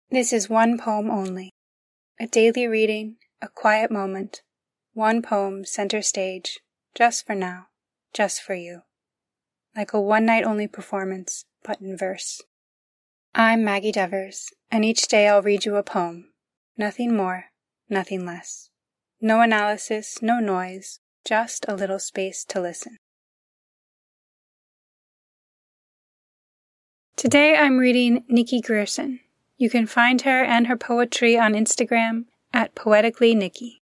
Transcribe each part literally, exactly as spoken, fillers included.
This is one poem only. A daily reading, a quiet moment. One poem center stage, just for now, just for you. Like a one-night-only performance, but in verse. I'm Maggie Devers, and each day I'll read you a poem. Nothing more, nothing less. No analysis, no noise, just a little space to listen. Today I'm reading Nikki Grierson. You can find her and her poetry on Instagram at Poetically Nikki.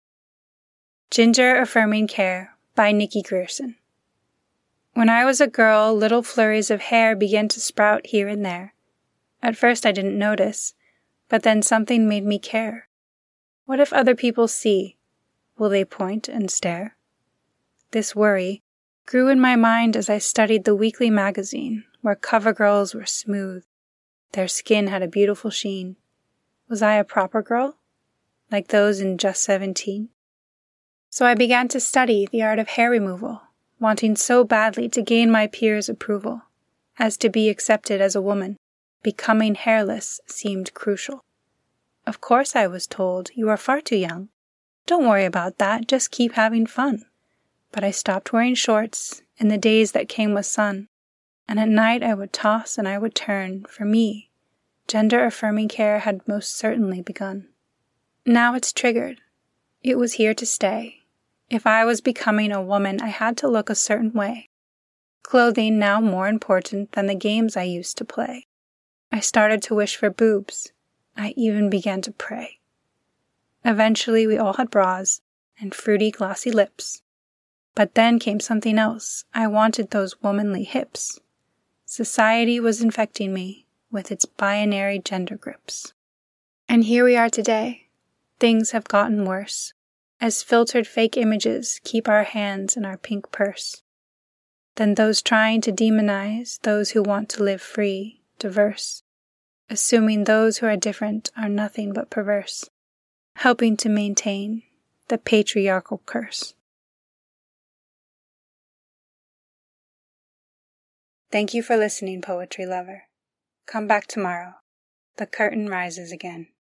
Ginger Affirming Care by Nikki Grierson. When I was a girl, little flurries of hair began to sprout here and there. At first I didn't notice, but then something made me care. What if other people see? Will they point and stare? This worry grew in my mind as I studied the weekly magazine, where cover girls were smooth. Their skin had a beautiful sheen. Was I a proper girl? Like those in Just Seventeen? So I began to study the art of hair removal, wanting so badly to gain my peers' approval, as to be accepted as a woman. Becoming hairless seemed crucial. Of course I was told, you are far too young. Don't worry about that, just keep having fun. But I stopped wearing shorts in the days that came with sun, and at night I would toss and I would turn. For me, gender-affirming care had most certainly begun. Now it's triggered. It was here to stay. If I was becoming a woman, I had to look a certain way. Clothing now more important than the games I used to play. I started to wish for boobs. I even began to pray. Eventually we all had bras and fruity glossy lips. But then came something else. I wanted those womanly hips. Society was infecting me with its binary gender grips. And here we are today. Things have gotten worse, as filtered fake images keep our hands in our pink purse. Then those trying to demonize those who want to live free, diverse, assuming those who are different are nothing but perverse, helping to maintain the patriarchal curse. Thank you for listening, poetry lover. Come back tomorrow. The curtain rises again.